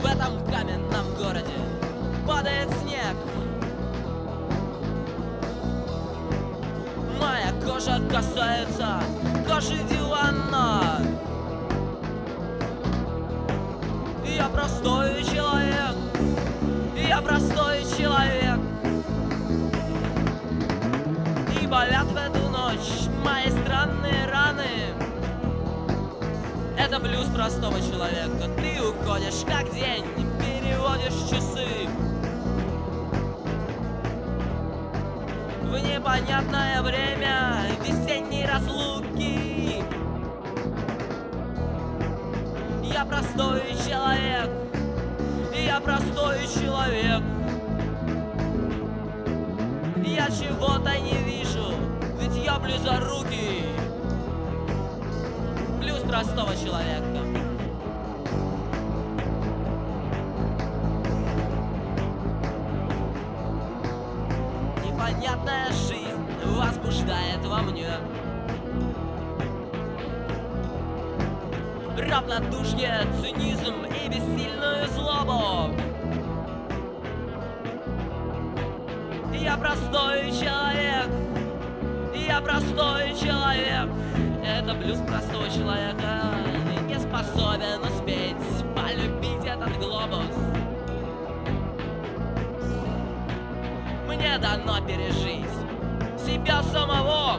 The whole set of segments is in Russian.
В этом каменном городе падает снег. Моя кожа касается кожи дивана. Я простой человек, я простой человек. И болят в эту ночь мои странные раны. Это блюз простого человека. Ты уходишь как день, переводишь часы в непонятное время весенней разлуки. Я простой человек, я простой человек. Я чего-то не вижу, ведь я близорукий. Блюз простого человека. Непонятная жизнь возбуждает во мне равнодушие, цинизм и бессильную злобу. Я простой человек, я простой человек. Это блюз простого человека. Не способен успеть полюбить этот глобус. Мне дано пережить себя самого.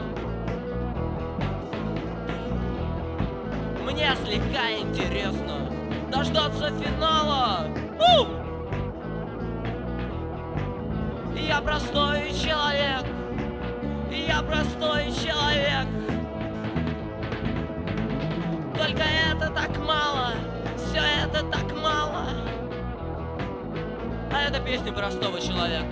Мне слегка интересно дождаться финала. Я простой человек, я простой человек. Только это так мало, все это так мало. А это песня простого человека.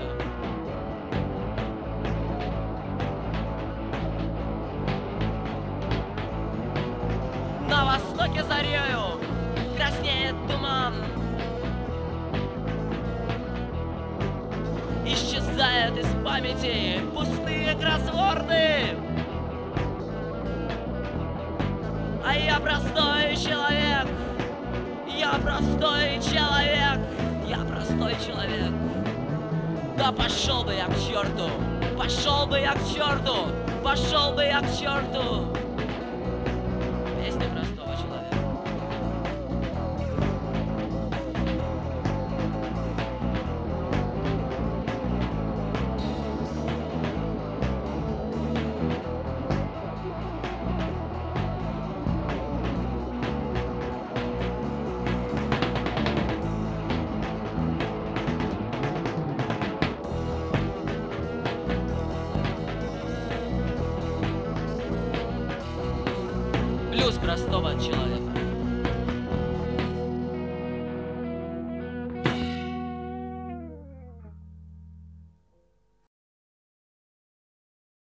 На востоке зарею краснеет туман. Исчезают из памяти пустые кроссворды. А я простой человек, я простой человек, я простой человек. Да пошел бы я к черту, пошел бы я к черту, пошел бы я к черту. Песня простого человека. Блюз простого человека.